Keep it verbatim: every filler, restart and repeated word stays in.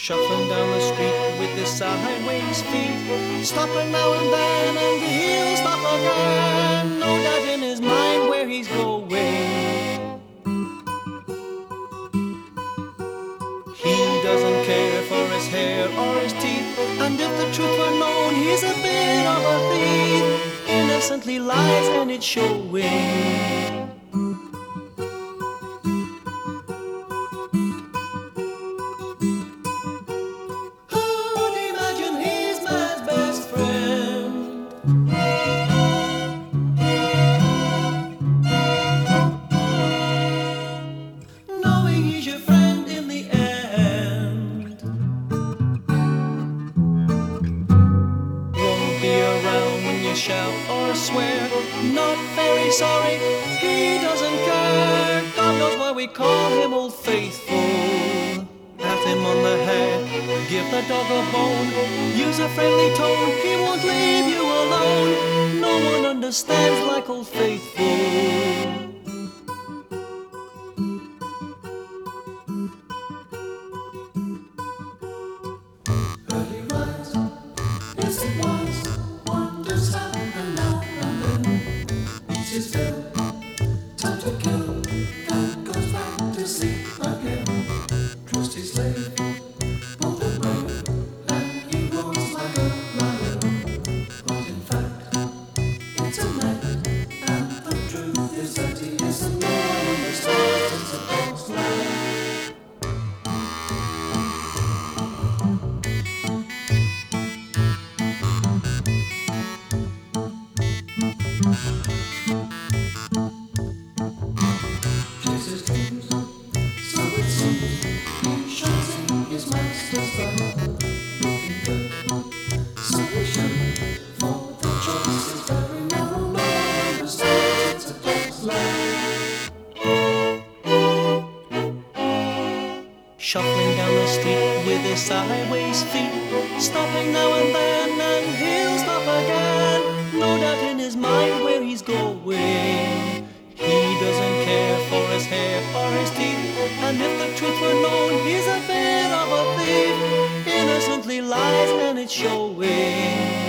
Shuffling down the street with his sideways feet, stopping now and then, and he'll stop again. No doubt in his mind where he's going. He doesn't care for his hair or his teeth, and if the truth were known, he's a bit of a thief. Innocently lies and it's showing. Shout or swear, not very sorry, he doesn't care. God knows why we call him Old Faithful. Pat him on the head, give the dog a bone, use a friendly tone, he won't leave you alone. No one understands like Old Faithful. Shuffling down the street with his sideways feet, stopping now and then, and he'll stop again. No doubt in his mind where he's going. He doesn't care for his hair or his teeth, and if the truth were known, he's a bit of a thief. Innocently lies and it's showing.